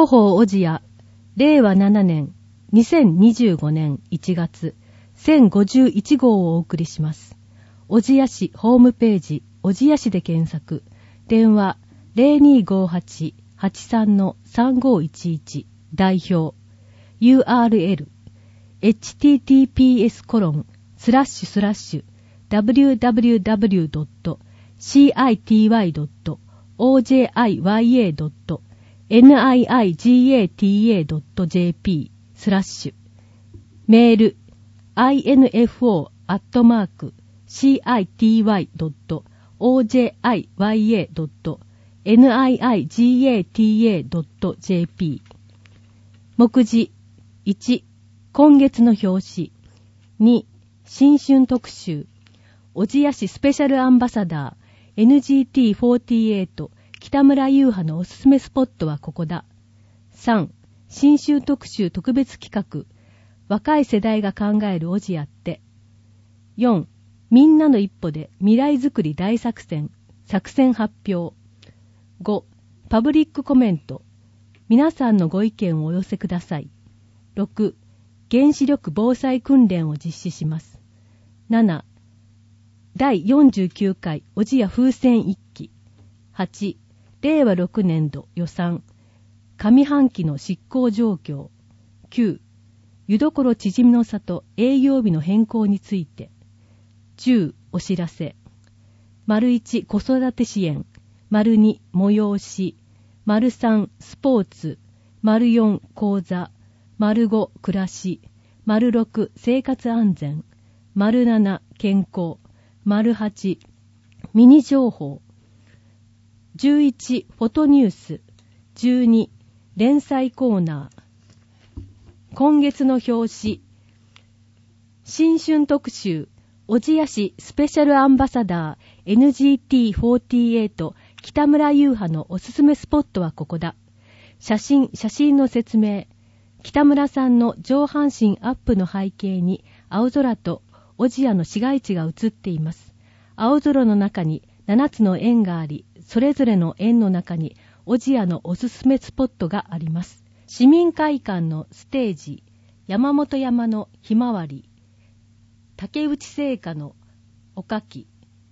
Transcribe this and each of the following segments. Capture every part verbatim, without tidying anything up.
広報小千谷、れいわななねん、にせんにじゅうごねんいちがつ、せんごじゅういちごうをお送りします。小千谷市ホームページ、小千谷市で検索、電話 ゼロにーごーはち はちさん さんごーいちいち、代表、ユーアールエル、エイチティーティーピーエスコロンスラッシュスラッシュダブリューダブリューダブリュードットシーアイティーワイドットオージェーアイワイエードットエヌアイアイジーエーティーエードットジェーピー スラッシュメール アイエヌエフオー アットマーク シーアイティーワイドットオージェーアイワイエードットエヌアイアイジーエーティーエードットジェーピー 目次いち今月の表紙に新春特集小千谷市スペシャルアンバサダー エヌジーティーフォーティーエイト 北村優派のおすすめスポットはここだ。さん新春特集特別企画若い世代が考える小千谷って。よんみんなの一歩で未来づくり大作戦作戦発表。ごパブリックコメント皆さんのご意見をお寄せください。ろく原子力防災訓練を実施します。ななだいよんじゅうきゅうかい小千谷風船一揆。はちれいわろくねんど予算上半期の執行状況。きゅう湯どころちじみの里営業日の変更について。じゅうお知らせ。丸いち子育て支援。丸に催し。丸さんスポーツ。丸よん講座。丸ご暮らし。丸ろく生活安全。丸なな健康。丸はちミニ情報。じゅういちフォトニュース。じゅうに連載コーナー。今月の表紙。新春特集小千谷市スペシャルアンバサダー エヌジーティーフォーティーエイト 北村優派のおすすめスポットはここだ。写真写真の説明。北村さんの上半身アップの背景に青空と小千谷の市街地が映っています。青空の中にななつの円があり、それぞれの円の中に小千谷のおすすめスポットがあります。市民会館のステージ、山本山のひまわり、竹内製菓のおかき、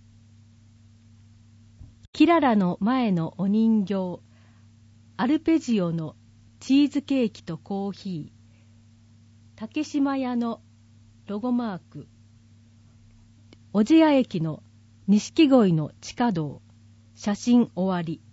キララの前のお人形、アルペジオのチーズケーキとコーヒー、竹島屋のロゴマーク、小千谷駅の錦鯉の地下道、写真終わり。